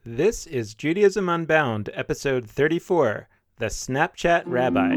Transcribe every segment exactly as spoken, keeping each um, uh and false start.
This is Judaism Unbound, episode thirty-four, The Snapchat Rabbi.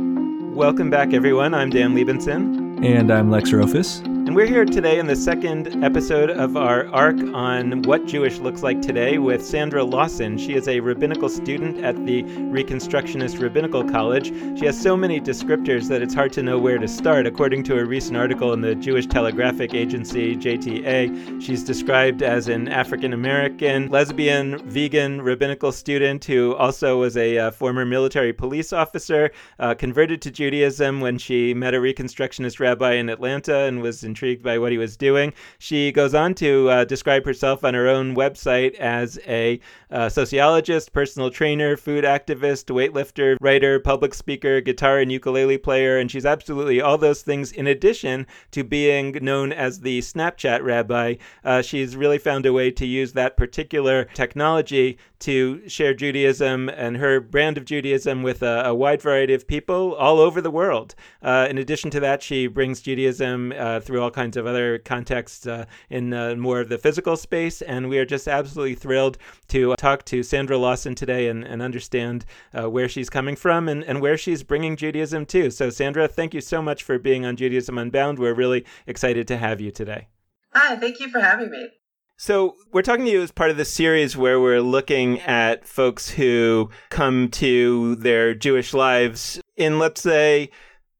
Welcome back, everyone. I'm Dan Liebenson. And I'm Lex Rofus. And we're here today in the second episode of our arc on what Jewish looks like today with Sandra Lawson. She is a rabbinical student at the Reconstructionist Rabbinical College. She has so many descriptors that it's hard to know where to start. According to a recent article in the Jewish Telegraphic Agency, J T A, she's described as an African-American, lesbian, vegan, rabbinical student who also was a uh, former military police officer, uh, converted to Judaism when she met a Reconstructionist rabbi in Atlanta and was intrigued by what he was doing. She goes on to uh, describe herself on her own website as a uh, sociologist, personal trainer, food activist, weightlifter, writer, public speaker, guitar and ukulele player, and she's absolutely all those things in addition to being known as the Snapchat rabbi. Uh, she's really found a way to use that particular technology to share Judaism and her brand of Judaism with a, a wide variety of people all over the world. Uh, in addition to that, she brings Judaism uh, through all kinds of other contexts uh, in uh, more of the physical space, and we are just absolutely thrilled to uh, talk to Sandra Lawson today and, and understand uh, where she's coming from and, and where she's bringing Judaism to. So Sandra, thank you so much for being on Judaism Unbound. We're really excited to have you today. Hi, thank you for having me. So we're talking to you as part of this series where we're looking at folks who come to their Jewish lives in, let's say,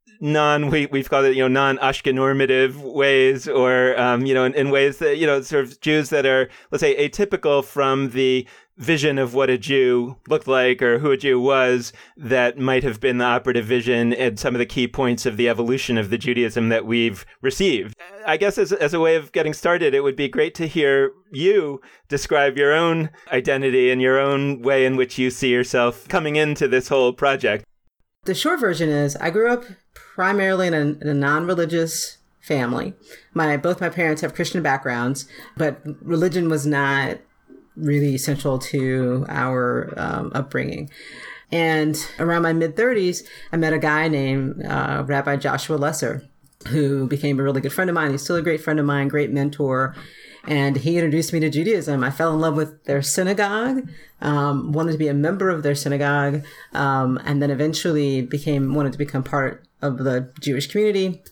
non, we, we've called it, you know, non-Ashkenormative ways, or, um, you know, in, in ways that, you know, sort of Jews that are, let's say, atypical from the vision of what a Jew looked like or who a Jew was that might have been the operative vision and some of the key points of the evolution of the Judaism that we've received. I guess as, as a way of getting started, it would be great to hear you describe your own identity and your own way in which you see yourself coming into this whole project. The short version is I grew up primarily in a, in a non-religious family. My both my parents have Christian backgrounds, but religion was not really central to our um, upbringing. And around my mid-thirties, I met a guy named uh, Rabbi Joshua Lesser, who became a really good friend of mine. He's still a great friend of mine, great mentor. And he introduced me to Judaism. I fell in love with their synagogue, um, wanted to be a member of their synagogue, um, and then eventually became wanted to become part of the Jewish community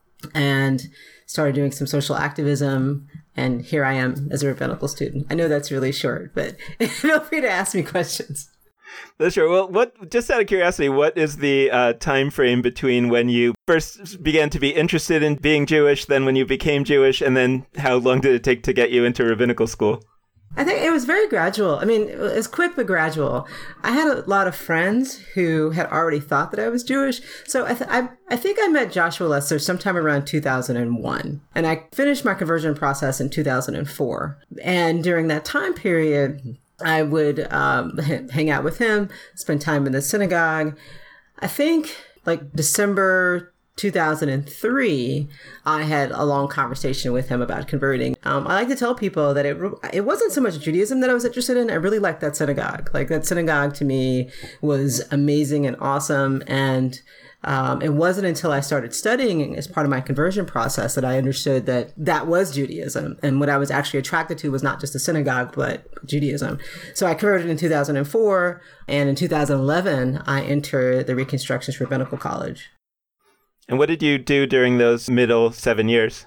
and started doing some social activism. And here I am as a rabbinical student. I know that's really short, but feel free to ask me questions. That's sure. Well, what? Just out of curiosity, what is the uh, time frame between when you first began to be interested in being Jewish, then when you became Jewish, and then how long did it take to get you into rabbinical school? I think it was very gradual. I mean, it was quick but gradual. I had a lot of friends who had already thought that I was Jewish. So I, th- I, I think I met Joshua Lesser sometime around two thousand one. And I finished my conversion process in two thousand four. And during that time period, I would um, hang out with him, spend time in the synagogue. I think like December two thousand three, I had a long conversation with him about converting. Um, I like to tell people that it it wasn't so much Judaism that I was interested in. I really liked that synagogue. Like that synagogue to me was amazing and awesome. And um, it wasn't until I started studying as part of my conversion process that I understood that that was Judaism. And what I was actually attracted to was not just the synagogue, but Judaism. So I converted in two thousand four. And in two thousand eleven, I entered the Reconstructionist Rabbinical College. And what did you do during those middle seven years?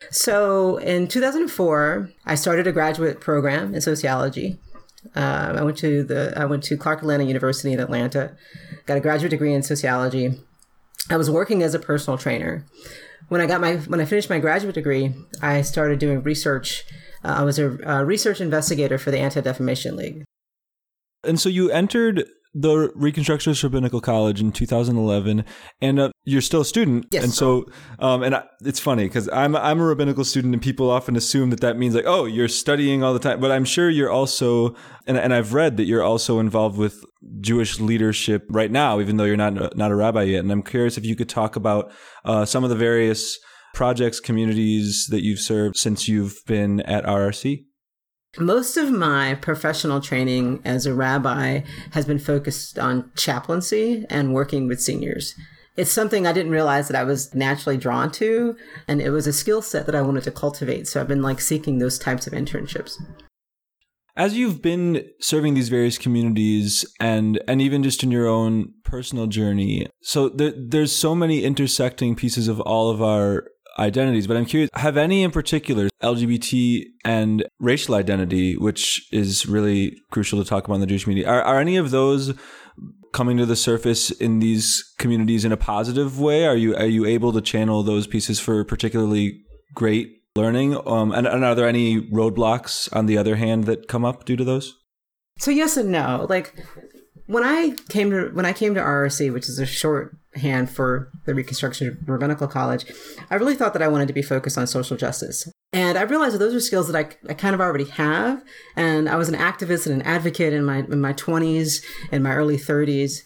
So in two thousand four, I started a graduate program in sociology. Uh, I went to the I went to Clark Atlanta University in Atlanta, got a graduate degree in sociology. I was working as a personal trainer. When I got my when I finished my graduate degree, I started doing research. Uh, I was a, a research investigator for the Anti-Defamation League. And so you entered the Reconstructionist Rabbinical College in two thousand eleven, and uh, you're still a student. Yes. And so, um, and I, it's funny because I'm I'm a rabbinical student, and people often assume that that means like, oh, you're studying all the time. But I'm sure you're also, and and I've read that you're also involved with Jewish leadership right now, even though you're not not a rabbi yet. And I'm curious if you could talk about uh, some of the various projects, communities that you've served since you've been at R R C. Most of my professional training as a rabbi has been focused on chaplaincy and working with seniors. It's something I didn't realize that I was naturally drawn to, and it was a skill set that I wanted to cultivate. So I've been like seeking those types of internships. As you've been serving these various communities and and even just in your own personal journey, so there, there's so many intersecting pieces of all of our identities, but I'm curious, have any in particular, L G B T and racial identity, which is really crucial to talk about in the Jewish community, are, are any of those coming to the surface in these communities in a positive way? Are you are you able to channel those pieces for particularly great learning? Um, and, and are there any roadblocks, on the other hand, that come up due to those? So yes and no. Like when I came to when I came to R R C, which is a shorthand for the Reconstruction Rabbinical College, I really thought that I wanted to be focused on social justice. And I realized that those are skills that I, I kind of already have. And I was an activist and an advocate in my in my twenties and my early thirties.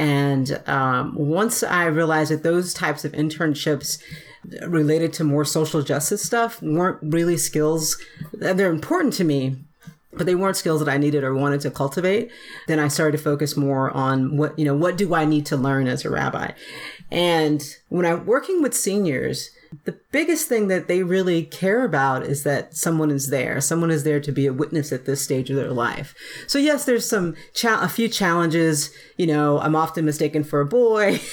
And um, once I realized that those types of internships related to more social justice stuff weren't really skills, they're important to me, but they weren't skills that I needed or wanted to cultivate, then I started to focus more on what, you know, what do I need to learn as a rabbi? And when I'm working with seniors, the biggest thing that they really care about is that someone is there. Someone is there to be a witness at this stage of their life. So yes, there's some, cha- a few challenges. You know, I'm often mistaken for a boy.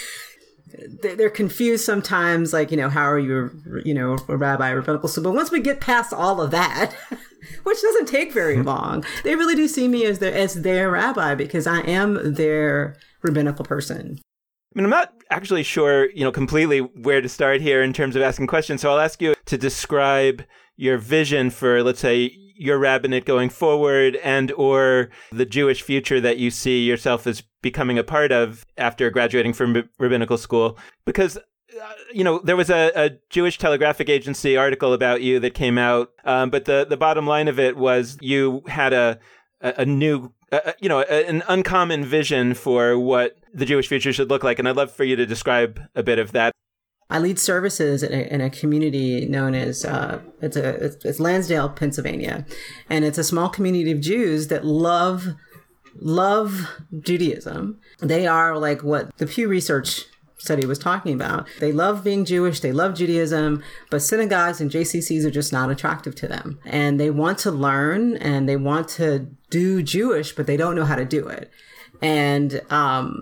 They're confused sometimes, like, you know, how are you, you know, a rabbi, rabbinical student? But once we get past all of that, which doesn't take very long, they really do see me as their, as their rabbi because I am their rabbinical person. I mean, I'm not actually sure, you know, completely where to start here in terms of asking questions. So I'll ask you to describe your vision for, let's say, your rabbinate going forward and or the Jewish future that you see yourself as becoming a part of after graduating from rabbinical school. Because, uh, you know, there was a, a Jewish Telegraphic Agency article about you that came out, um, but the, the bottom line of it was you had a, a, a new, uh, you know, a, an uncommon vision for what the Jewish future should look like. And I'd love for you to describe a bit of that. I lead services in a, in a community known as, uh, it's a, it's, it's Lansdale, Pennsylvania. And it's a small community of Jews that love, love Judaism. They are like what the Pew Research study was talking about. They love being Jewish. They love Judaism, but synagogues and J C Cs are just not attractive to them. And they want to learn and they want to do Jewish, but they don't know how to do it. And um,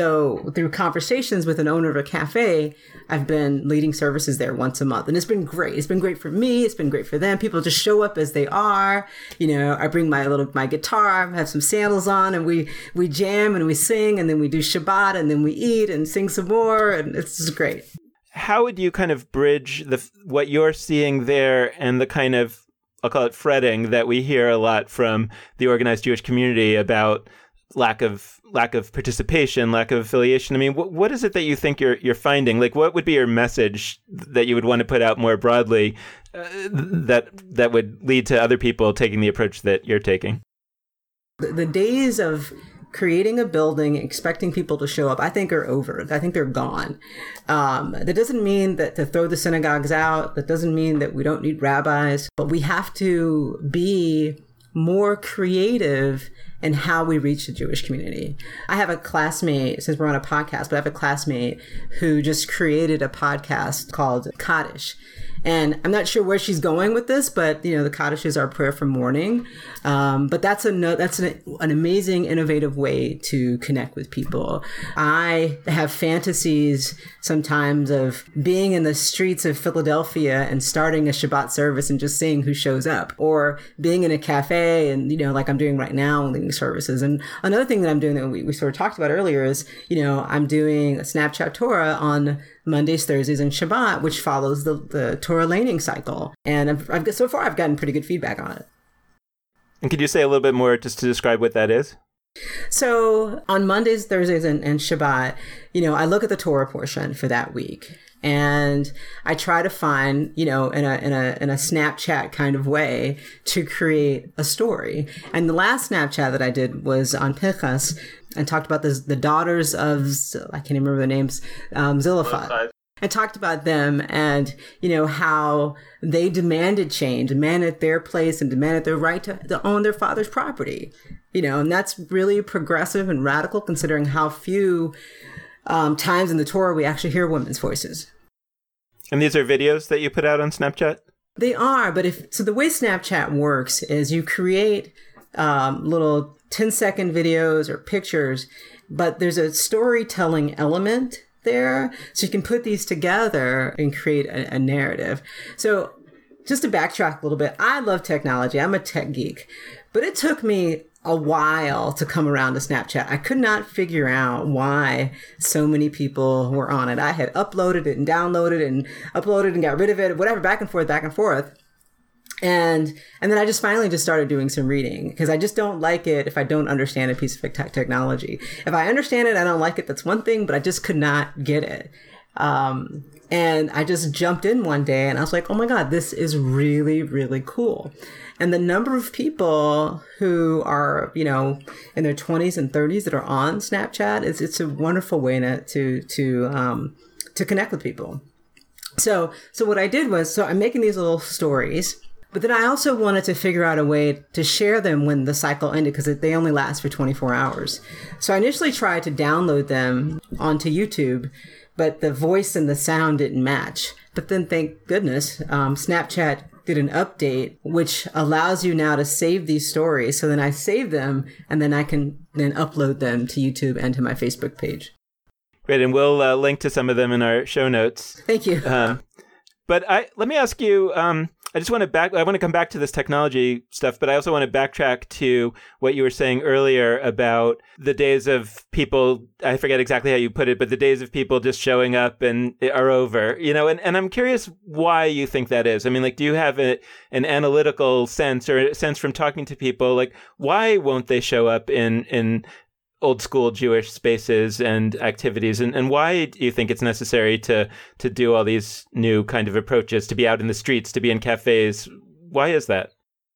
so through conversations with an owner of a cafe, I've been leading services there once a month. And it's been great. It's been great for me. It's been great for them. People just show up as they are. You know, I bring my little, my guitar, I have some sandals on and we, we jam and we sing and then we do Shabbat and then we eat and sing some more. And it's just great. How would you kind of bridge the what you're seeing there and the kind of, I'll call it fretting that we hear a lot from the organized Jewish community about lack of lack of participation, lack of affiliation? I mean, what what is it that you think you're you're finding? Like, what would be your message that you would want to put out more broadly uh, that that would lead to other people taking the approach that you're taking? The, the days of creating a building, expecting people to show up, I think are over. I think they're gone. Um, that doesn't mean that to throw the synagogues out. That doesn't mean that we don't need rabbis, but we have to be more creative in how we reach the Jewish community. I have a classmate, since we're on a podcast, but I have a classmate who just created a podcast called Kaddish. And I'm not sure where she's going with this, but, you know, the Kaddish is our prayer for morning. Um, but that's a no, that's an, an amazing, innovative way to connect with people. I have fantasies sometimes of being in the streets of Philadelphia and starting a Shabbat service and just seeing who shows up, or being in a cafe and, you know, like I'm doing right now, leading services. And another thing that I'm doing that we, we sort of talked about earlier is, you know, I'm doing a Snapchat Torah on Mondays, Thursdays, and Shabbat, which follows the, the Torah laning cycle. And I've, I've, so far, I've gotten pretty good feedback on it. And could you say a little bit more just to describe what that is? So on Mondays, Thursdays, and, and Shabbat, you know, I look at the Torah portion for that week. And I try to find, you know, in a in a in a Snapchat kind of way to create a story. And the last Snapchat that I did was on Pinchas and talked about the the daughters of, I can't even remember their names, um, Ziliphat. And talked about them and, you know, how they demanded change, demanded their place and demanded their right to, to own their father's property. You know, and that's really progressive and radical considering how few um, times in the Torah we actually hear women's voices. And these are videos that you put out on Snapchat? They are, but if so the way Snapchat works is you create um, little ten second videos or pictures, but there's a storytelling element there. So you can put these together and create a, a narrative. So just to backtrack a little bit, I love technology. I'm a tech geek, but it took me a while to come around to Snapchat. I could not figure out why so many people were on it. I had uploaded it and downloaded it and uploaded and got rid of it, whatever, back and forth, back and forth. And and then I just finally just started doing some reading because I just don't like it if I don't understand a piece of te- technology. If I understand it, I don't like it. That's one thing, but I just could not get it. Um, and I just jumped in one day and I was like, oh my God, this is really, really cool. And the number of people who are, you know, in their twenties and thirties that are on Snapchat, it's it's a wonderful way to to to, um, to connect with people. So so what I did was, so I'm making these little stories, but then I also wanted to figure out a way to share them when the cycle ended because they only last for twenty-four hours. So I initially tried to download them onto YouTube, but the voice and the sound didn't match. But then thank goodness, um, Snapchat did an update, which allows you now to save these stories. So then I save them and then I can then upload them to YouTube and to my Facebook page. Great. And we'll uh, link to some of them in our show notes. Thank you. Um, but I let me ask you, um, I just want to back, I want to come back to this technology stuff, but I also want to backtrack to what you were saying earlier about the days of people, I forget exactly how you put it, but the days of people just showing up and are over, you know, and, and I'm curious why you think that is. I mean, like, do you have a, an analytical sense or a sense from talking to people, like, why won't they show up in, in old school Jewish spaces and activities? And, and why do you think it's necessary to to do all these new kind of approaches, to be out in the streets, to be in cafes? Why is that?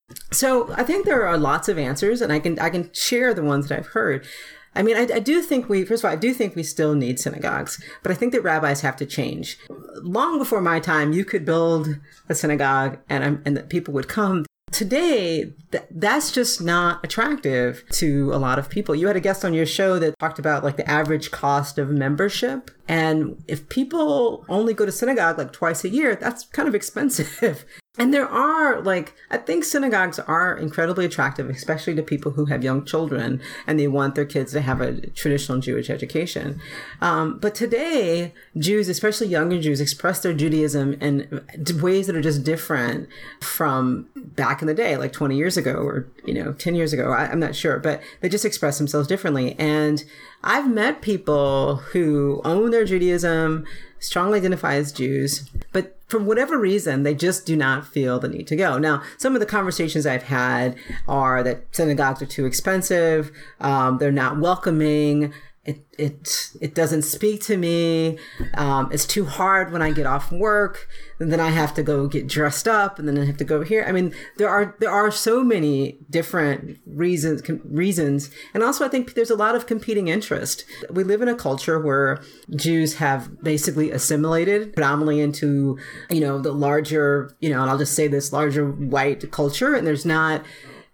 So I think there are lots of answers, and I can I can share the ones that I've heard. I mean, I, I do think we, first of all, I do think we still need synagogues, but I think that rabbis have to change. Long before my time, you could build a synagogue and, and that people would come. Today, th- that's just not attractive to a lot of people. You had a guest on your show that talked about like the average cost of membership. And if people only go to synagogue like twice a year, that's kind of expensive. And there are like, I think synagogues are incredibly attractive, especially to people who have young children and they want their kids to have a traditional Jewish education. Um, but today, Jews, especially younger Jews, express their Judaism in ways that are just different from back in the day, like twenty years ago or, you know, ten years ago. I, I'm not sure, but they just express themselves differently. And I've met people who own their Judaism, strongly identify as Jews, but for whatever reason, they just do not feel the need to go. Now, some of the conversations I've had are that synagogues are too expensive, um, they're not welcoming, it it it doesn't speak to me, um, it's too hard when I get off work, and then I have to go get dressed up, and then I have to go here. I mean, there are there are so many different reasons com- reasons, and also I think there's a lot of competing interest. We live in a culture where Jews have basically assimilated predominantly into, you know, the larger, you know, and I'll just say this, larger white culture, and there's not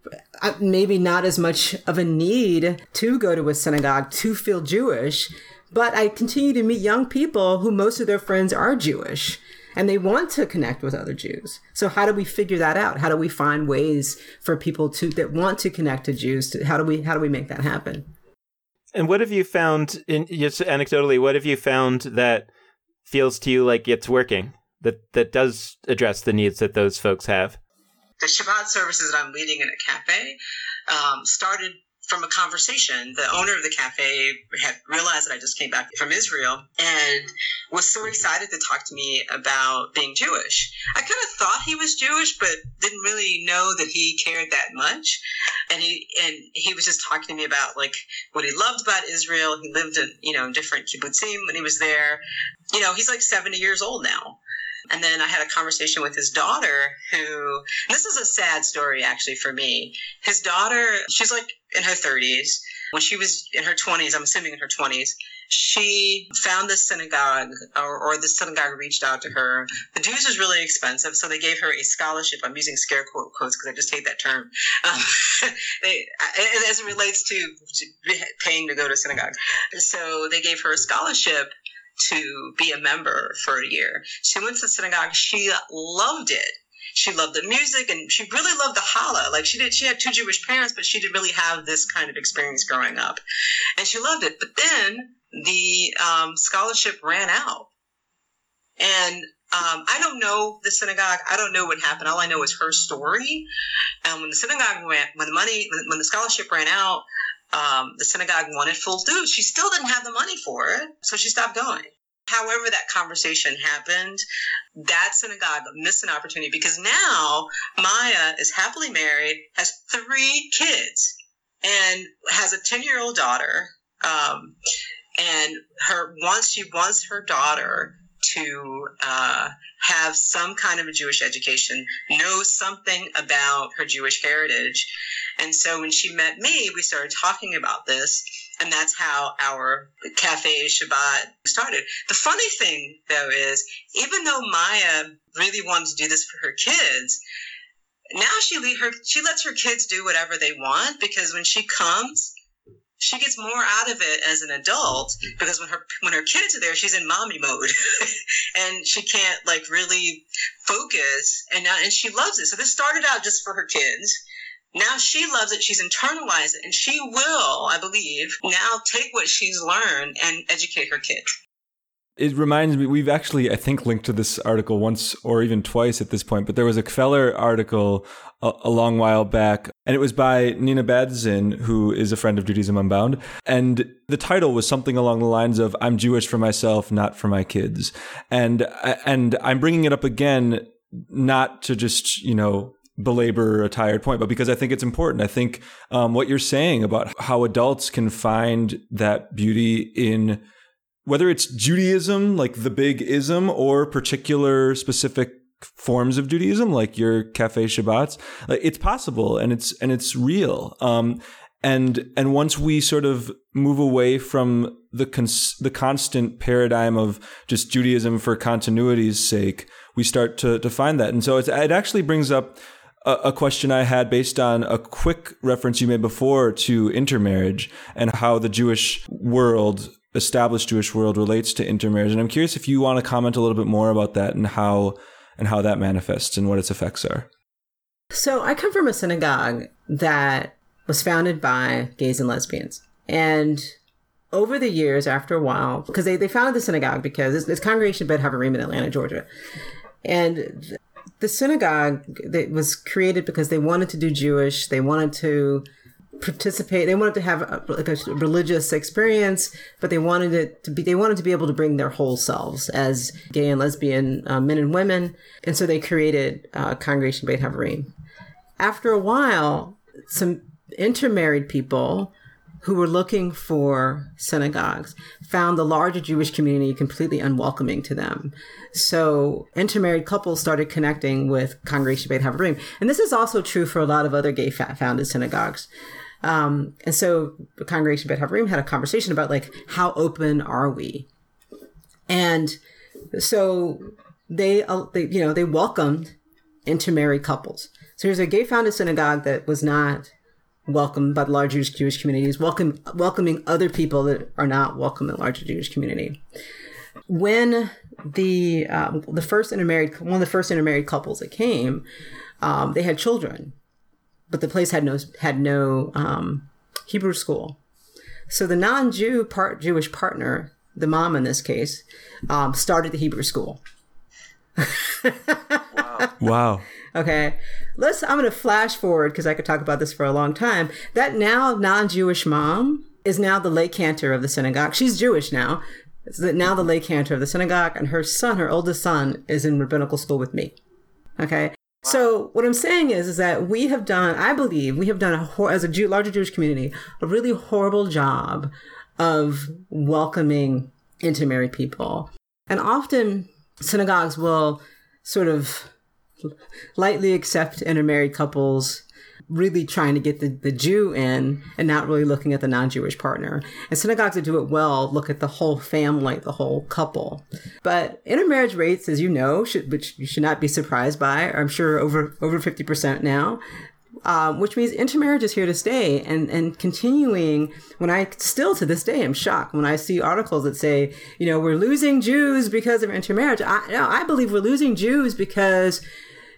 maybe not as much of a need to go to a synagogue to feel Jewish, but I continue to meet young people who most of their friends are Jewish and they want to connect with other Jews. So how do we figure that out? How do we find ways for people to that want to connect to Jews? To, how do we how do we make that happen? And what have you found, in just anecdotally, what have you found that feels to you like it's working, that that does address the needs that those folks have? The Shabbat services that I'm leading in a cafe um, started from a conversation. The owner of the cafe had realized that I just came back from Israel and was so excited to talk to me about being Jewish. I kind of thought he was Jewish, but didn't really know that he cared that much. And he and he was just talking to me about like what he loved about Israel. He lived in, you know, different kibbutzim when he was there. You know, he's like seventy years old now. And then I had a conversation with his daughter who, and this is a sad story actually for me. His daughter, she's like in her thirties. When she was in her twenties, I'm assuming in her twenties, she found this synagogue or, or the synagogue reached out to her. The dues was really expensive, so they gave her a scholarship. I'm using scare quote quotes because I just hate that term. Um, they, as it relates to, to paying to go to synagogue. So they gave her a scholarship to be a member for a year. She went to the synagogue. She loved it. she loved the music, and she really loved the challah. Like she did, she had two Jewish parents, but she didn't really have this kind of experience growing up, and she loved it. But then the um, scholarship ran out, and um, I don't know the synagogue. I don't know what happened. All I know is her story. And when the synagogue went, when the money, when, when the scholarship ran out, um, the synagogue wanted full dues. She still didn't have the money for it, so she stopped going. However, that conversation happened, that synagogue missed an opportunity because now Maya is happily married, has three kids, and has a ten-year-old daughter. Um, and her wants she wants her daughter to uh, have some kind of a Jewish education, know something about her Jewish heritage. And so when she met me, we started talking about this, and that's how our Cafe Shabbat started. The funny thing, though, is even though Maya really wanted to do this for her kids, now she, lead her, she lets her kids do whatever they want, because when she comes, she gets more out of it as an adult, because when her when her kids are there, she's in mommy mode, and she can't like really focus. And now, and she loves it. So this started out just for her kids. Now she loves it. She's internalized it, and she will, I believe, now take what she's learned and educate her kids. It reminds me, we've actually, I think, linked to this article once or even twice at this point, but there was a Kveller article a, a long while back, and it was by Nina Badzin, who is a friend of Judaism Unbound. And the title was something along the lines of, I'm Jewish for myself, not for my kids. And, and I'm bringing it up again, not to just, you know, belabor a tired point, but because I think it's important. I think um, what you're saying about how adults can find that beauty in whether it's Judaism, like the big ism, or particular specific forms of Judaism, like your Cafe Shabbats, like it's possible and it's and it's real. Um, and and once we sort of move away from the cons- the constant paradigm of just Judaism for continuity's sake, we start to to find that. And so it's, it actually brings up a, a question I had based on a quick reference you made before to intermarriage and how the Jewish world, established Jewish world, relates to intermarriage. And I'm curious if you want to comment a little bit more about that and how and how that manifests and what its effects are. So I come from a synagogue that was founded by gays and lesbians. And over the years, after a while, because they, they founded the synagogue because it's, it's Congregation Bet Havarim in Atlanta, Georgia. And the synagogue that was created because they wanted to do Jewish, they wanted to participate. They wanted to have a, like a religious experience, but they wanted it to be. They wanted to be able to bring their whole selves as gay and lesbian uh, men and women, and so they created uh, Congregation Beit Havarim. After a while, some intermarried people who were looking for synagogues found the larger Jewish community completely unwelcoming to them. So intermarried couples started connecting with Congregation Beit Havarim, and this is also true for a lot of other gay founded synagogues. Um, and so the Congregation Beit Havarim had a conversation about like, how open are we? And so they, uh, they, you know, they welcomed intermarried couples. So there's a gay founded synagogue that was not welcomed by the larger Jewish, Jewish communities, welcome, welcoming other people that are not welcome in the larger Jewish community. When the, um, the first intermarried, one of the first intermarried couples that came, um, they had children. But the place had no had no um, Hebrew school, so the non-Jew part Jewish partner, the mom in this case, um, started the Hebrew school. Wow! Wow. Okay, let's. I'm going to flash forward because I could talk about this for a long time. That now non-Jewish mom is now the lay cantor of the synagogue. She's Jewish now. It's now the lay cantor of the synagogue, and her son, her oldest son, is in rabbinical school with me. Okay. So what I'm saying is, is that we have done, I believe we have done, a, as a Jew, larger Jewish community, a really horrible job of welcoming intermarried people. And often synagogues will sort of lightly accept intermarried couples, really trying to get the, the Jew in and not really looking at the non-Jewish partner. And synagogues that do it well look at the whole family, the whole couple. But intermarriage rates, as you know, should, which you should not be surprised by, are I'm sure over over fifty percent now, um, which means intermarriage is here to stay and, and continuing. When I still to this day am shocked when I see articles that say, you know, we're losing Jews because of intermarriage. I, no, I believe we're losing Jews because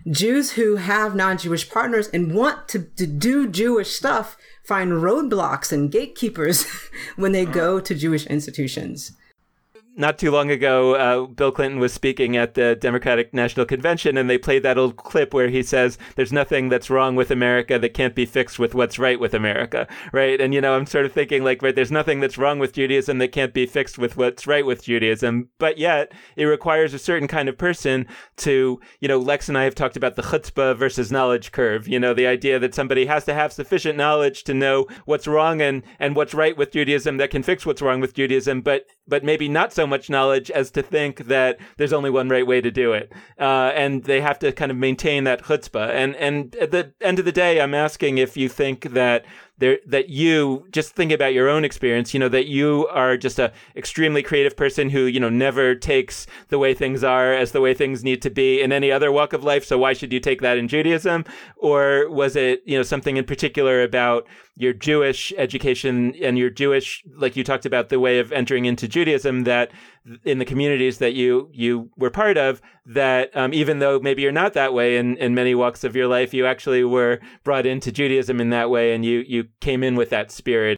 Jews who have non-Jewish partners and want to, to do Jewish stuff find roadblocks and gatekeepers when they go to Jewish institutions. Not too long ago, uh, Bill Clinton was speaking at the Democratic National Convention, and they played that old clip where he says, there's nothing that's wrong with America that can't be fixed with what's right with America, right? And, you know, I'm sort of thinking, like, right, there's nothing that's wrong with Judaism that can't be fixed with what's right with Judaism. But yet, it requires a certain kind of person to, you know, Lex and I have talked about the chutzpah versus knowledge curve, you know, the idea that somebody has to have sufficient knowledge to know what's wrong and, and what's right with Judaism that can fix what's wrong with Judaism, but but maybe not so much knowledge as to think that there's only one right way to do it. Uh, and they have to kind of maintain that chutzpah. And and at the end of the day, I'm asking if you think that there that you, just think about your own experience, you know, that you are just a extremely creative person who, you know, never takes the way things are as the way things need to be in any other walk of life. So why should you take that in Judaism? Or was it, you know, something in particular about your Jewish education and your Jewish, like you talked about the way of entering into Judaism, that in the communities that you you were part of, that um, even though maybe you're not that way in, in many walks of your life, you actually were brought into Judaism in that way, and you you came in with that spirit.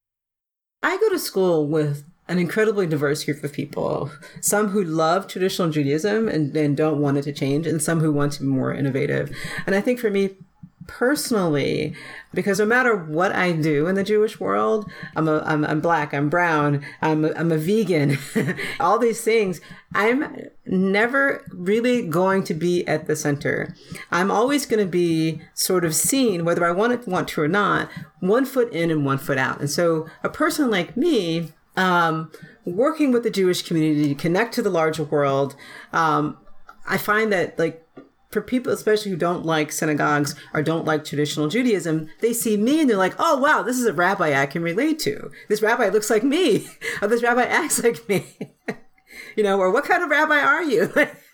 I go to school with an incredibly diverse group of people, some who love traditional Judaism and, and don't want it to change, and some who want to be more innovative. And I think for me personally, because no matter what I do in the Jewish world, I'm a, I'm, I'm black, I'm brown, I'm a, I'm a vegan, all these things, I'm never really going to be at the center. I'm always going to be sort of seen, whether I want it, want to or not, one foot in and one foot out. And so a person like me, um, working with the Jewish community to connect to the larger world, um, I find that, like, for people, especially who don't like synagogues or don't like traditional Judaism, they see me and they're like, oh, wow, this is a rabbi I can relate to. This rabbi looks like me, or this rabbi acts like me, you know, or what kind of rabbi are you?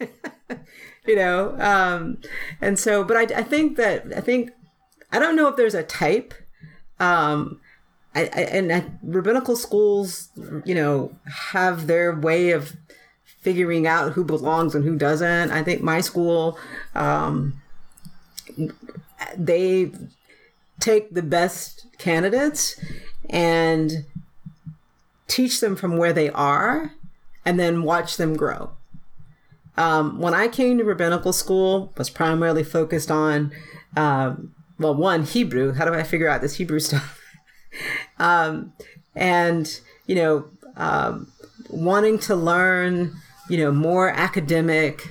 you know, um, and so, but I, I think that, I think, I don't know if there's a type, um, I, I, and I, rabbinical schools, you know, have their way of figuring out who belongs and who doesn't. I think my school, um, they take the best candidates and teach them from where they are and then watch them grow. Um, when I came to rabbinical school, was primarily focused on, um, well, one, Hebrew. How do I figure out this Hebrew stuff? um, and, you know, um, wanting to learn, you know, more academic,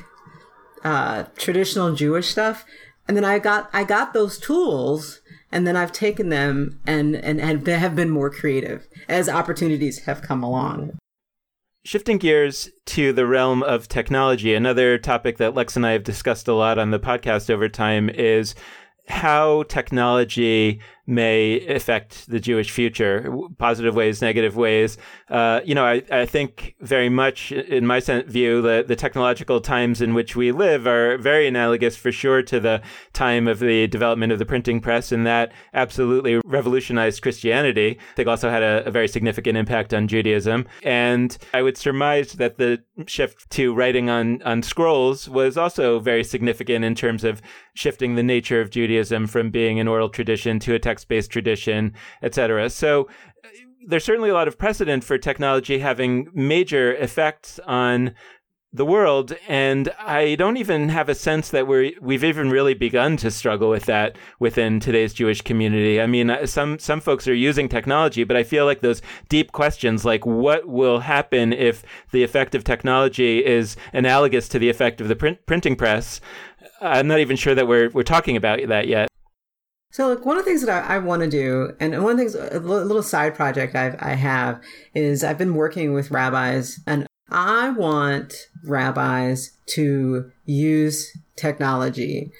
uh, traditional Jewish stuff. And then I got, I got those tools, and then I've taken them and, and, and have been more creative as opportunities have come along. Shifting gears to the realm of technology, another topic that Lex and I have discussed a lot on the podcast over time is how technology may affect the Jewish future, positive ways, negative ways. Uh, you know, I, I think very much in my view, the, the technological times in which we live are very analogous for sure to the time of the development of the printing press, and that absolutely revolutionized Christianity. I think also had a, a very significant impact on Judaism. And I would surmise that the shift to writing on, on scrolls was also very significant in terms of shifting the nature of Judaism from being an oral tradition to a text-based tradition, et cetera. So there's certainly a lot of precedent for technology having major effects on the world, and I don't even have a sense that we're we've even really begun to struggle with that within today's Jewish community. I mean, some some folks are using technology, but I feel like those deep questions, like what will happen if the effect of technology is analogous to the effect of the print, printing press, I'm not even sure that we're we're talking about that yet. So, like, one of the things that I, I want to do, and one of the things, a little side project I've, I have, is I've been working with rabbis, and I want rabbis to use technology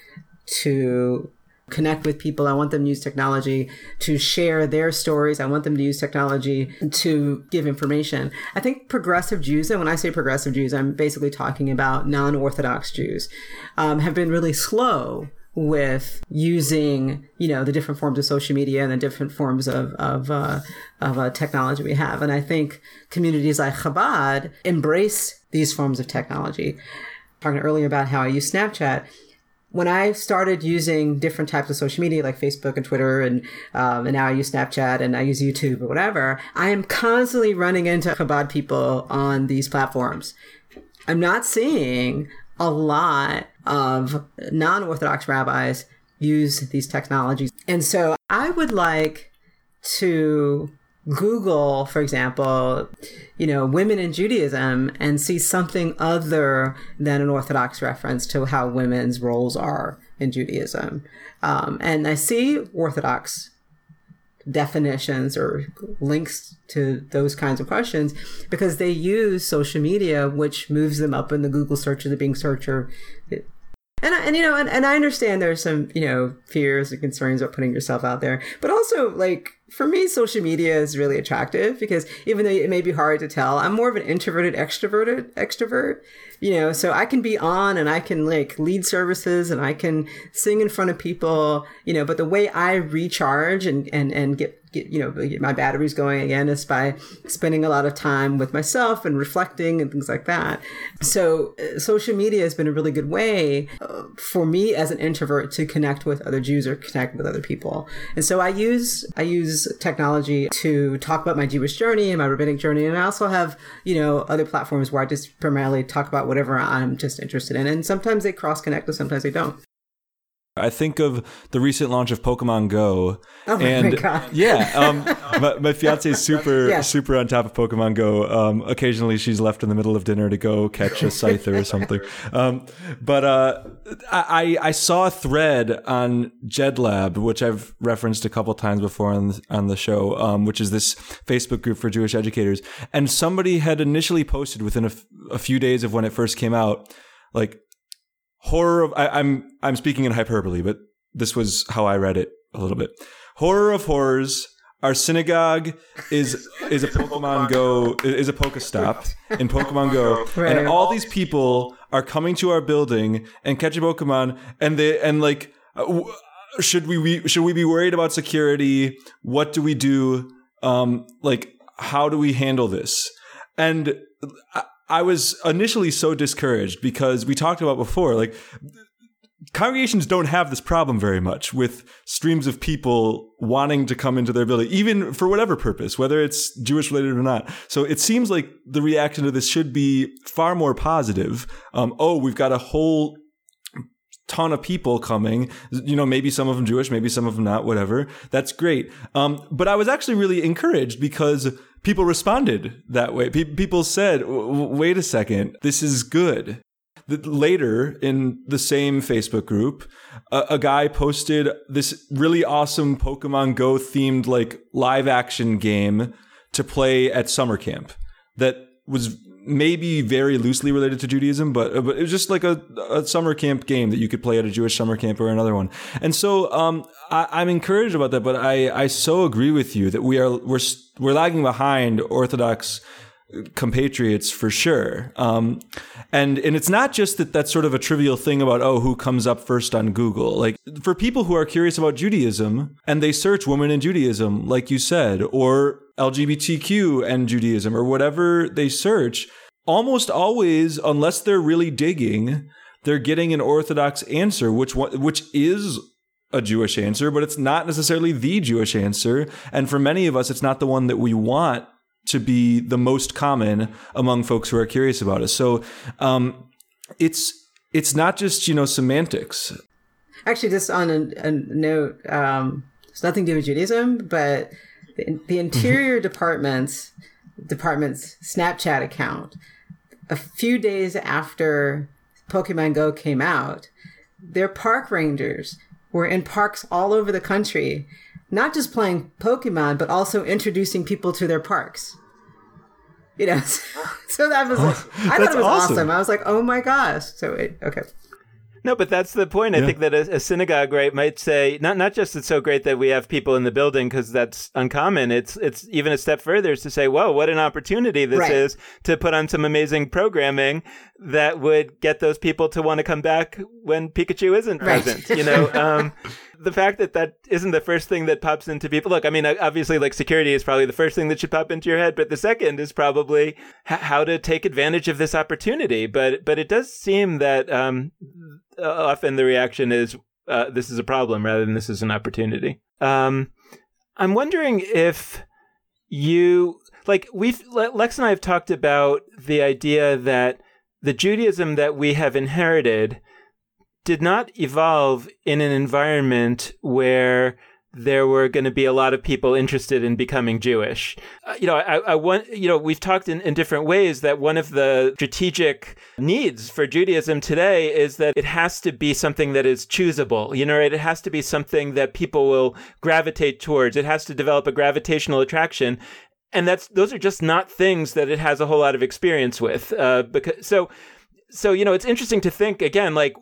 to connect with people. I want them to use technology to share their stories. I want them to use technology to give information. I think progressive Jews, and when I say progressive Jews, I'm basically talking about non-Orthodox Jews, um, have been really slow with using, you know, the different forms of social media and the different forms of of, uh, of uh, technology we have. And I think communities like Chabad embrace these forms of technology. Talking earlier about how I use Snapchat, when I started using different types of social media like Facebook and Twitter, and um, and now I use Snapchat and I use YouTube or whatever, I am constantly running into Chabad people on these platforms. I'm not seeing a lot of non-Orthodox rabbis use these technologies. And so I would like to Google, for example, you know, women in Judaism and see something other than an Orthodox reference to how women's roles are in Judaism. Um, and I see Orthodox definitions or links to those kinds of questions because they use social media, which moves them up in the Google search or the Bing search. Or, and, I, and you know, and, and I understand there's some, you know, fears and concerns about putting yourself out there, but also, like, for me, social media is really attractive because even though it may be hard to tell, I'm more of an introverted, extroverted extrovert, you know, so I can be on and I can like lead services and I can sing in front of people, you know, but the way I recharge and, and, and get, get, you know, get my batteries going again is by spending a lot of time with myself and reflecting and things like that. So uh, social media has been a really good way uh, for me as an introvert to connect with other Jews or connect with other people. And so I use, I use technology to talk about my Jewish journey and my rabbinic journey. And I also have, you know, other platforms where I just primarily talk about whatever I'm just interested in. And sometimes they cross connect and sometimes they don't. I think of the recent launch of Pokemon Go. Oh my and God. Yeah, um, my, my fiance is super, yeah. super on top of Pokemon Go. Um, occasionally she's left in the middle of dinner to go catch a Scyther or something. Um, but uh, I, I saw a thread on JedLab, which I've referenced a couple times before on, on the show, um, which is this Facebook group for Jewish educators. And somebody had initially posted within a, f- a few days of when it first came out, like, horror of, I, I'm I'm speaking in hyperbole, but this was how I read it a little bit. Horror of horrors, our synagogue is is a Pokemon Go, is a Pokestop in Pokemon Go. Right. And all these people are coming to our building and catching Pokemon, and they and like should we be, should we be worried about security? What do we do? Um, like, how do we handle this? And I, I was initially so discouraged because we talked about before, like, congregations don't have this problem very much with streams of people wanting to come into their building, even for whatever purpose, whether it's Jewish related or not. So it seems like the reaction to this should be far more positive. Um, oh, we've got a whole ton of people coming, you know, maybe some of them Jewish, maybe some of them not, whatever. That's great. Um, but I was actually really encouraged because people responded that way. Pe- people said, wait a second, this is good. Later in the same Facebook group, a, a guy posted this really awesome Pokemon Go themed like live action game to play at summer camp that was maybe very loosely related to Judaism, but, but it was just like a, a summer camp game that you could play at a Jewish summer camp or another one. And so um, I, I'm encouraged about that, but I, I so agree with you that we are we're we're lagging behind Orthodox compatriots for sure. Um, and and it's not just that that's sort of a trivial thing about, oh, who comes up first on Google. Like, for people who are curious about Judaism and they search women in Judaism, like you said, or L G B T Q and Judaism or whatever they search, almost always, unless they're really digging, they're getting an Orthodox answer, which which is a Jewish answer, but it's not necessarily the Jewish answer. And for many of us, it's not the one that we want to be the most common among folks who are curious about us. So um, it's it's not just, you know, semantics. Actually, just on a, a note, um, it's nothing to do with Judaism, but the, the Interior Department's department's Snapchat account, a few days after Pokemon Go came out, their park rangers were in parks all over the country, not just playing Pokemon, but also introducing people to their parks. You know, so that was, like, I thought it was awesome. awesome. I was like, oh my gosh. So, it, okay. No, but that's the point. I yeah. think that a, a synagogue, right, might say, not not just it's so great that we have people in the building because that's uncommon. It's it's even a step further is to say, whoa, what an opportunity this right. is to put on some amazing programming that would get those people to want to come back when Pikachu isn't right. present, you know. um, the fact that that isn't the first thing that pops into people. Look, I mean, obviously, like security is probably the first thing that should pop into your head, but the second is probably h- how to take advantage of this opportunity. But but it does seem that um, often the reaction is uh, this is a problem rather than this is an opportunity. Um, I'm wondering if you like we've Lex and I have talked about the idea that the Judaism that we have inherited did not evolve in an environment where there were going to be a lot of people interested in becoming Jewish. Uh, you know, I, I want, you know, we've talked in, in different ways that one of the strategic needs for Judaism today is that it has to be something that is choosable. You know, right? It has to be something that people will gravitate towards. It has to develop a gravitational attraction. And that's, those are just not things that it has a whole lot of experience with. Uh, because, so, so, you know, it's interesting to think again, like,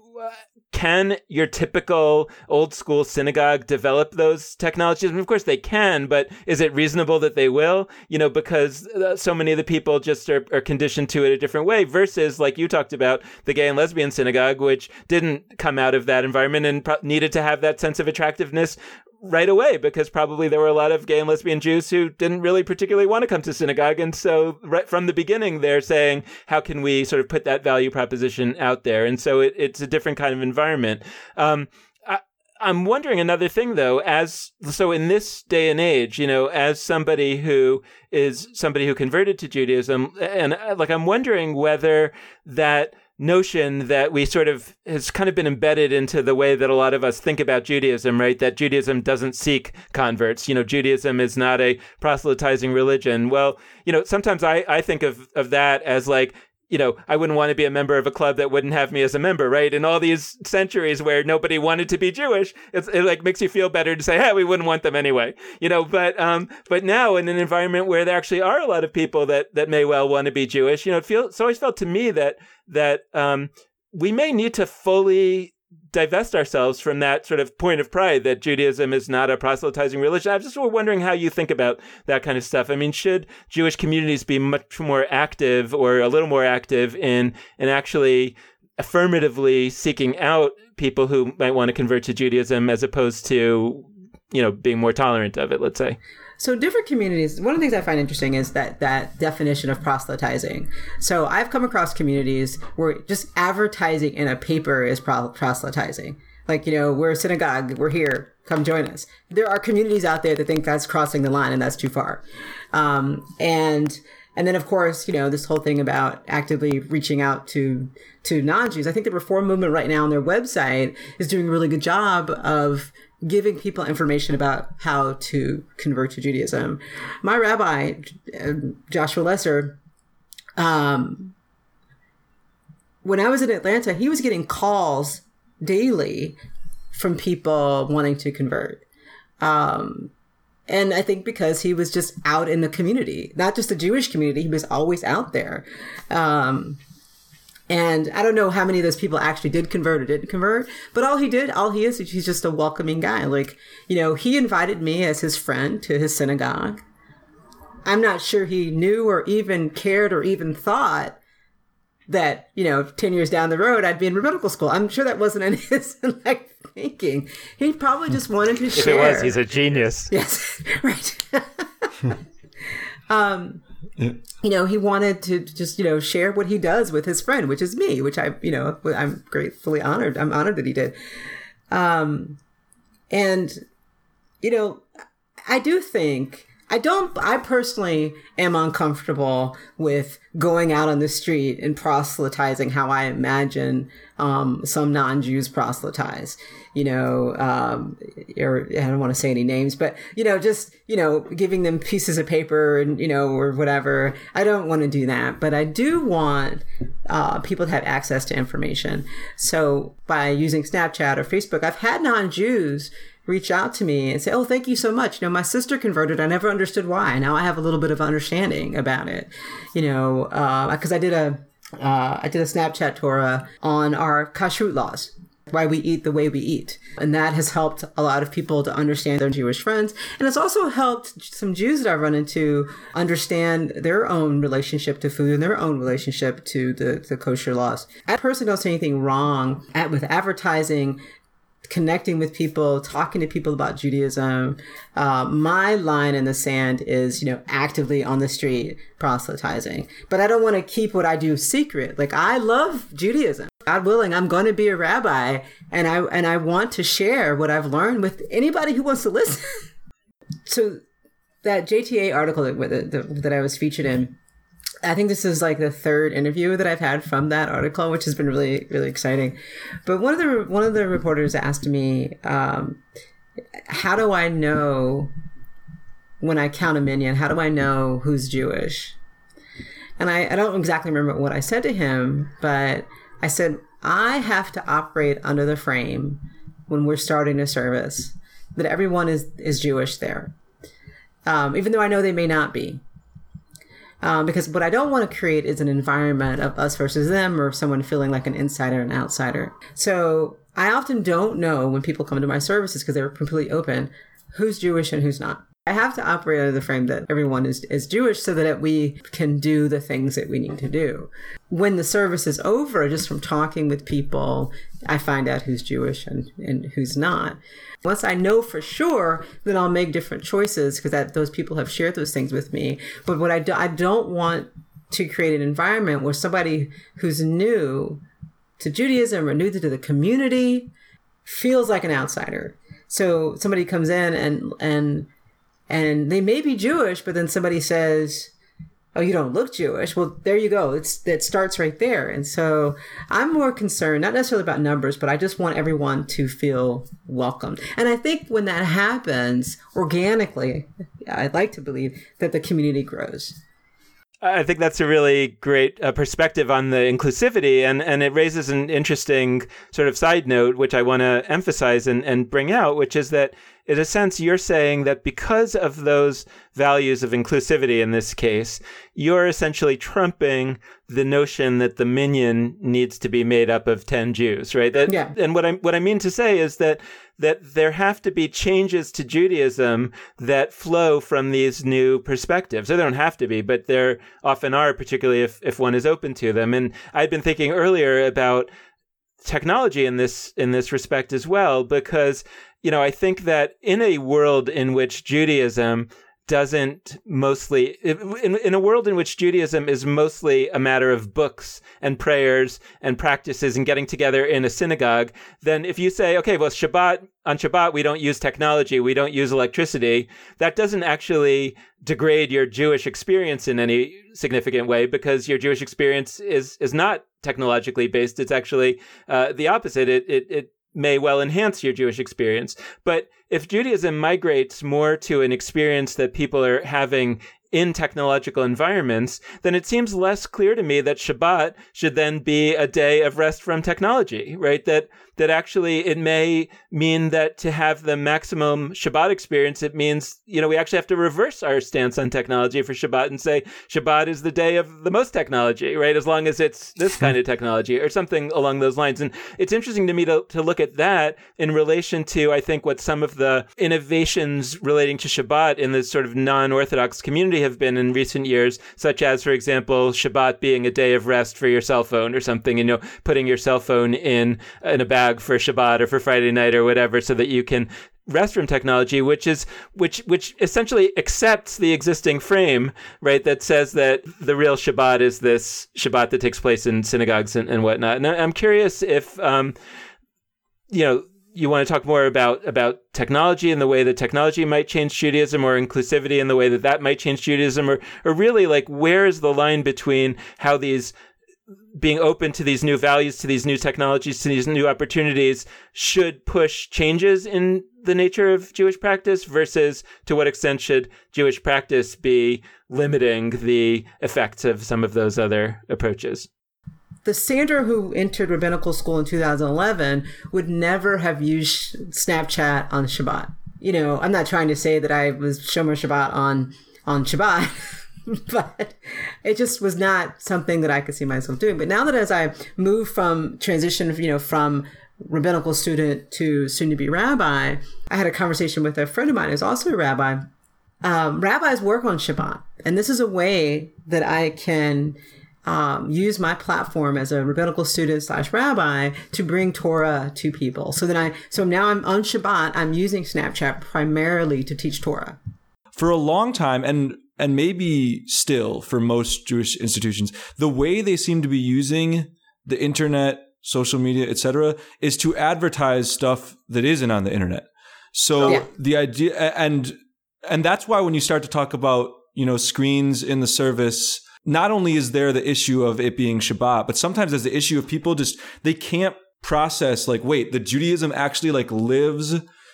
can your typical old school synagogue develop those technologies? And of course they can, but is it reasonable that they will? You know, because uh, so many of the people just are, are conditioned to it a different way versus, like you talked about, the gay and lesbian synagogue, which didn't come out of that environment and pro- needed to have that sense of attractiveness right away, because probably there were a lot of gay and lesbian Jews who didn't really particularly want to come to synagogue. And so right from the beginning, they're saying, how can we sort of put that value proposition out there? And so it, it's a different kind of environment. Um, I, I'm wondering another thing, though, as so in this day and age, you know, as somebody who is somebody who converted to Judaism, and like I'm wondering whether that notion that we sort of has kind of been embedded into the way that a lot of us think about Judaism, right? That Judaism doesn't seek converts. You know, Judaism is not a proselytizing religion. Well, you know, sometimes I, I think of, of that as like, you know, I wouldn't want to be a member of a club that wouldn't have me as a member, right? In all these centuries where nobody wanted to be Jewish, it's, it like makes you feel better to say, hey, we wouldn't want them anyway, you know. But um, but now in an environment where there actually are a lot of people that that may well want to be Jewish, you know, it feels it's always felt to me that that um, we may need to fully divest ourselves from that sort of point of pride that Judaism is not a proselytizing religion. I'm just wondering how you think about that kind of stuff. I mean, should Jewish communities be much more active or a little more active in, in actually affirmatively seeking out people who might want to convert to Judaism as opposed to, you know, being more tolerant of it, let's say? So different communities, one of the things I find interesting is that that definition of proselytizing. So I've come across communities where just advertising in a paper is pro- proselytizing. Like, you know, we're a synagogue, we're here, come join us. There are communities out there that think that's crossing the line and that's too far. Um, and and then, of course, you know, this whole thing about actively reaching out to to non-Jews. I think the Reform movement right now on their website is doing a really good job of giving people information about how to convert to Judaism. My rabbi, Joshua Lesser, um, when I was in Atlanta, he was getting calls daily from people wanting to convert. Um, and I think because he was just out in the community, not just the Jewish community, he was always out there. Um, And I don't know how many of those people actually did convert or didn't convert, but all he did, all he is, he's just a welcoming guy. Like, you know, he invited me as his friend to his synagogue. I'm not sure he knew or even cared or even thought that, you know, ten years down the road, I'd be in rabbinical school. I'm sure that wasn't in his like thinking. He probably just wanted to share. If it was, he's a genius. Yes, right. um, Yeah. You know, he wanted to just, you know, share what he does with his friend, which is me, which I, you know, I'm gratefully honored. I'm honored that he did. Um, and, you know, I do think, I don't, I personally am uncomfortable with going out on the street and proselytizing how I imagine um, some non-Jews proselytize, you know, um, or I don't want to say any names, but, you know, just, you know, giving them pieces of paper and, you know, or whatever. I don't want to do that, but I do want uh, people to have access to information. So by using Snapchat or Facebook, I've had non-Jews reach out to me and say, oh, thank you so much. You know, my sister converted. I never understood why. Now I have a little bit of understanding about it, you know, because uh, I did a, uh, I did a Snapchat Torah on our kashrut laws, why we eat the way we eat. And that has helped a lot of people to understand their Jewish friends. And it's also helped some Jews that I've run into understand their own relationship to food and their own relationship to the, the kosher laws. I personally don't see anything wrong at, with advertising connecting with people, talking to people about Judaism. Uh, my line in the sand is, you know, actively on the street proselytizing. But I don't want to keep what I do secret. Like, I love Judaism. God willing, I'm going to be a rabbi, and I and I want to share what I've learned with anybody who wants to listen. So that J T A article that, that, that I was featured in, I think this is like the third interview that I've had from that article, which has been really, really exciting. But one of the one of the reporters asked me, um, how do I know when I count a minyan, how do I know who's Jewish? And I, I don't exactly remember what I said to him, but I said, I have to operate under the frame when we're starting a service that everyone is, is Jewish there, um, even though I know they may not be. Um, because what I don't want to create is an environment of us versus them, or someone feeling like an insider and outsider. So I often don't know when people come to my services, because they're completely open, who's Jewish and who's not. I have to operate under the frame that everyone is, is Jewish so that we can do the things that we need to do. When the service is over, just from talking with people, I find out who's Jewish and, and who's not. Once I know for sure, then I'll make different choices, because that those people have shared those things with me. But what I, do, I don't want to create an environment where somebody who's new to Judaism or new to the community feels like an outsider. So somebody comes in and and and they may be Jewish, but then somebody says, oh, you don't look Jewish. Well, there you go. It's it starts right there. And so I'm more concerned, not necessarily about numbers, but I just want everyone to feel welcomed. And I think when that happens organically, I'd like to believe that the community grows. I think that's a really great uh, perspective on the inclusivity, and, and it raises an interesting sort of side note, which I want to emphasize and, and bring out, which is that in a sense, you're saying that because of those values of inclusivity in this case, you're essentially trumping the notion that the minyan needs to be made up of ten Jews, right? That, yeah. And what I what I mean to say is that that there have to be changes to Judaism that flow from these new perspectives. They don't have to be, but there often are, particularly if, if one is open to them. And I'd been thinking earlier about technology in this in this respect as well, because you know, I think that in a world in which Judaism doesn't mostly, in, in a world in which Judaism is mostly a matter of books and prayers and practices and getting together in a synagogue, then if you say, okay, well, Shabbat, on Shabbat, we don't use technology, we don't use electricity, that doesn't actually degrade your Jewish experience in any significant way, because your Jewish experience is, is not technologically based. It's actually uh, the opposite. It, it, it may well enhance your Jewish experience. But if Judaism migrates more to an experience that people are having in technological environments, then it seems less clear to me that Shabbat should then be a day of rest from technology, right? That that actually it may mean that to have the maximum Shabbat experience, it means, you know, we actually have to reverse our stance on technology for Shabbat and say Shabbat is the day of the most technology, right? As long as it's this kind of technology or something along those lines. And it's interesting to me to, to look at that in relation to, I think, what some of the innovations relating to Shabbat in this sort of non-Orthodox community have been in recent years, such as, for example, Shabbat being a day of rest for your cell phone or something, you know, putting your cell phone in in a bag for Shabbat or for Friday night or whatever, so that you can rest from technology, which is which which essentially accepts the existing frame, right, that says that the real Shabbat is this Shabbat that takes place in synagogues and, and whatnot. And I'm curious if um, you know, you want to talk more about, about technology and the way that technology might change Judaism, or inclusivity and the way that that might change Judaism, or, or really like where is the line between how these being open to these new values, to these new technologies, to these new opportunities should push changes in the nature of Jewish practice versus to what extent should Jewish practice be limiting the effects of some of those other approaches? The Sandra who entered rabbinical school in two thousand eleven would never have used Snapchat on Shabbat. You know, I'm not trying to say that I was Shomer Shabbat on, on Shabbat, but it just was not something that I could see myself doing. But now that as I move from transition, you know, from rabbinical student to soon to be rabbi, I had a conversation with a friend of mine who's also a rabbi. Um, rabbis work on Shabbat, and this is a way that I can um, use my platform as a rabbinical student slash rabbi to bring Torah to people. So then I, so now I'm on Shabbat, I'm using Snapchat primarily to teach Torah. For a long time, and and maybe still for most Jewish institutions, the way they seem to be using the internet, social media, et cetera, is to advertise stuff that isn't on the internet. So yeah. the idea, and and that's why when you start to talk about, you know, screens in the service, not only is there the issue of it being Shabbat, but sometimes there's the issue of people just, they can't process like, wait, the Judaism actually like lives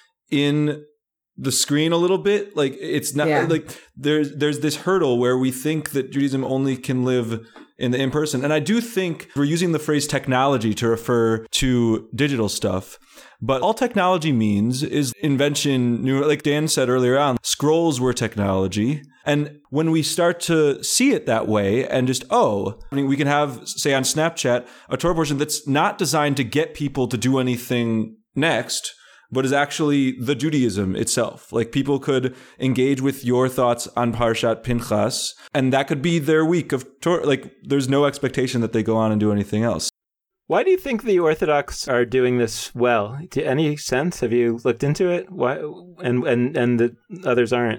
in the screen a little bit. Like it's not yeah. like there's, there's this hurdle where we think that Judaism only can live in the in-person. And I do think we're using the phrase technology to refer to digital stuff. But all technology means is invention, new, like Dan said earlier on, scrolls were technology. And when we start to see it that way and just, oh, I mean, we can have, say on Snapchat, a Torah portion that's not designed to get people to do anything next, but is actually the Judaism itself. Like people could engage with your thoughts on Parshat Pinchas, and that could be their week of Torah. Like there's no expectation that they go on and do anything else. Why do you think the Orthodox are doing this well? To any sense? Have you looked into it? Why and and and the others aren't?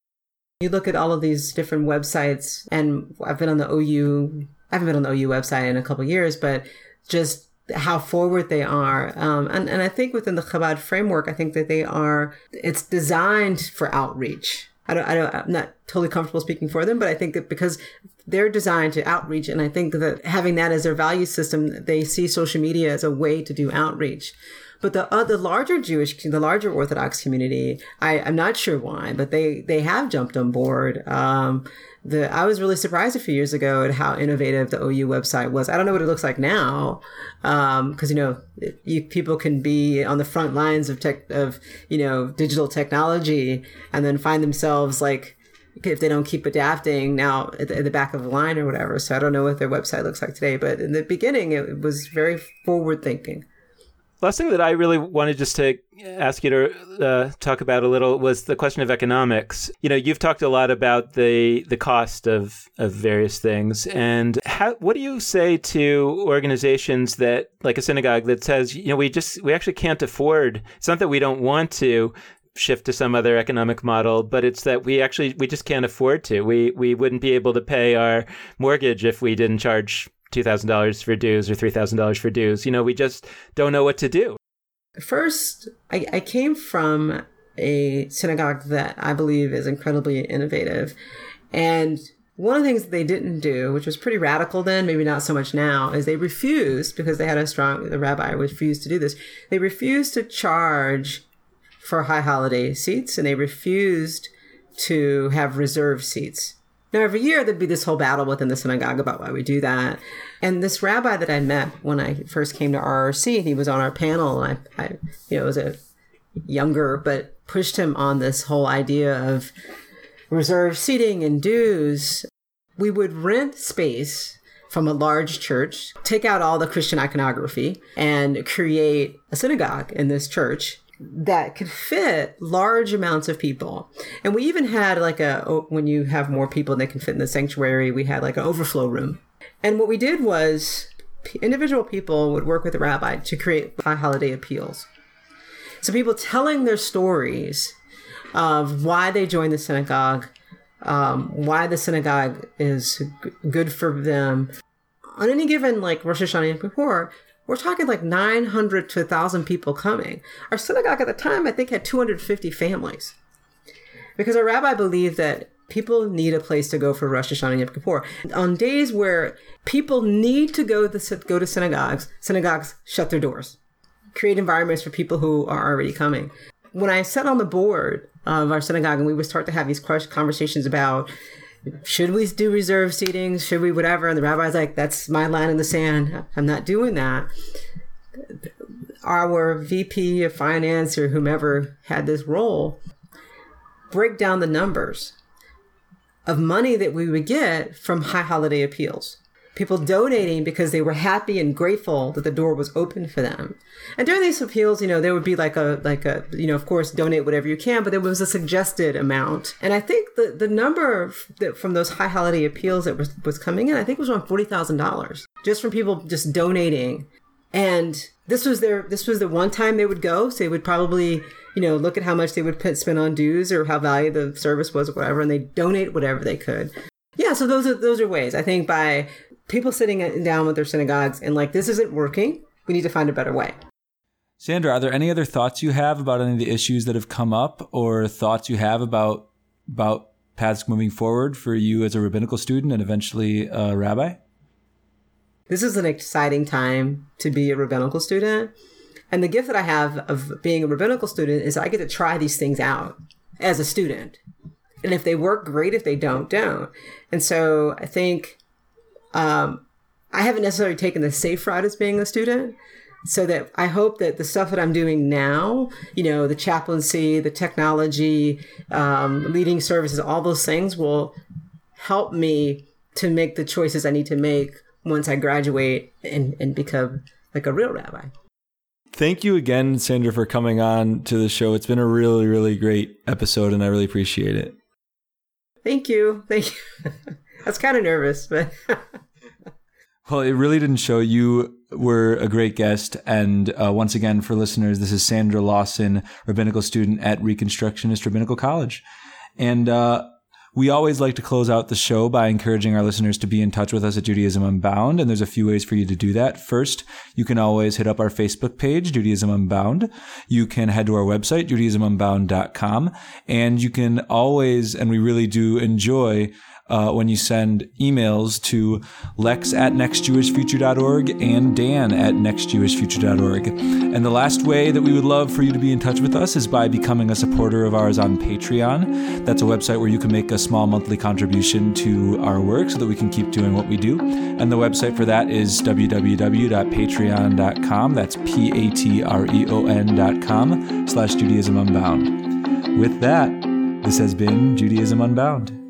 You look at all of these different websites, and I've been on the O U. I haven't been on the O U website in a couple of years, but just how forward they are. Um, and, and I think within the Chabad framework, I think that they are, it's designed for outreach. I don't, I don't, I'm not totally comfortable speaking for them, but I think that because they're designed to outreach, and I think that having that as their value system, they see social media as a way to do outreach. But the uh, the larger Jewish, the larger Orthodox community, I, I'm not sure why, but they, they have jumped on board. Um, the I was really surprised a few years ago at how innovative the O U website was. I don't know what it looks like now, because um, you know you, people can be on the front lines of tech of you know digital technology and then find themselves like, if they don't keep adapting now at the, at the back of the line or whatever. So I don't know what their website looks like today, but in the beginning it was very forward thinking. Last thing that I really wanted just to ask you to uh, talk about a little was the question of economics. You know, you've talked a lot about the the cost of, of various things. And how, what do you say to organizations that, like a synagogue that says, you know, we just, we actually can't afford, it's not that we don't want to shift to some other economic model, but it's that we actually, we just can't afford to. We, we wouldn't be able to pay our mortgage if we didn't charge two thousand dollars for dues or three thousand dollars for dues. You know, we just don't know what to do. First, I, I came from a synagogue that I believe is incredibly innovative. And one of the things that they didn't do, which was pretty radical then, maybe not so much now, is they refused, because they had a strong, the rabbi refused to do this, they refused to charge for high holiday seats, and they refused to have reserved seats. Now, every year there'd be this whole battle within the synagogue about why we do that. And this rabbi that I met when I first came to R R C, he was on our panel, and I, I you know, was a younger, but pushed him on this whole idea of reserved seating and dues. We would rent space from a large church, take out all the Christian iconography, and create a synagogue in this church that could fit large amounts of people. And we even had like a, when you have more people than they can fit in the sanctuary, we had like an overflow room. And what we did was individual people would work with the rabbi to create high holiday appeals. So people telling their stories of why they joined the synagogue, um, why the synagogue is g- good for them. On any given like Rosh Hashanah and Yom Kippur, we're talking like nine hundred to one thousand people coming. Our synagogue at the time, I think, had two hundred fifty families. Because our rabbi believed that people need a place to go for Rosh Hashanah and Yom Kippur. On days where people need to go to, go to synagogues, synagogues shut their doors. Create environments for people who are already coming. When I sat on the board of our synagogue and we would start to have these conversations about, should we do reserved seating? Should we whatever? And the rabbi's like, that's my line in the sand. I'm not doing that. Our V P of finance or whomever had this role break down the numbers of money that we would get from high holiday appeals. people donating because they were happy and grateful that the door was open for them. And during these appeals, you know, there would be like a, like a, you know, of course, donate whatever you can, but there was a suggested amount. And I think the, the number that from those high holiday appeals that was, was coming in, I think it was around forty thousand dollars just from people just donating. And this was their, this was the one time they would go. So they would probably, you know, look at how much they would put, spend on dues or how valuable the service was or whatever, and they donate whatever they could. Yeah. So those are, those are ways, I think, by people sitting down with their synagogues and like, this isn't working. We need to find a better way. Sandra, are there any other thoughts you have about any of the issues that have come up, or thoughts you have about about paths moving forward for you as a rabbinical student and eventually a rabbi? This is an exciting time to be a rabbinical student. And the gift that I have of being a rabbinical student is I get to try these things out as a student. And if they work, great. If they don't, don't. And so I think um, I haven't necessarily taken the safe route as being a student. So that I hope that the stuff that I'm doing now, you know, the chaplaincy, the technology, um, leading services, all those things will help me to make the choices I need to make once I graduate and, and become like a real rabbi. Thank you again, Sandra, for coming on to the show. It's been a really, really great episode, and I really appreciate it. Thank you. Thank you. I was kind of nervous, but... Well, it really didn't show. You were a great guest. And uh, once again, for listeners, this is Sandra Lawson, rabbinical student at Reconstructionist Rabbinical College. And uh, we always like to close out the show by encouraging our listeners to be in touch with us at Judaism Unbound. And there's a few ways for you to do that. First, you can always hit up our Facebook page, Judaism Unbound. You can head to our website, judaism unbound dot com. And you can always, and we really do enjoy Uh, when you send emails to Lex at next jewish future dot org and Dan at next jewish future dot org. And the last way that we would love for you to be in touch with us is by becoming a supporter of ours on Patreon. That's a website where you can make a small monthly contribution to our work so that we can keep doing what we do. And the website for that is w w w dot patreon dot com. That's P A T R E O N dot com slash Judaism Unbound. With that, this has been Judaism Unbound.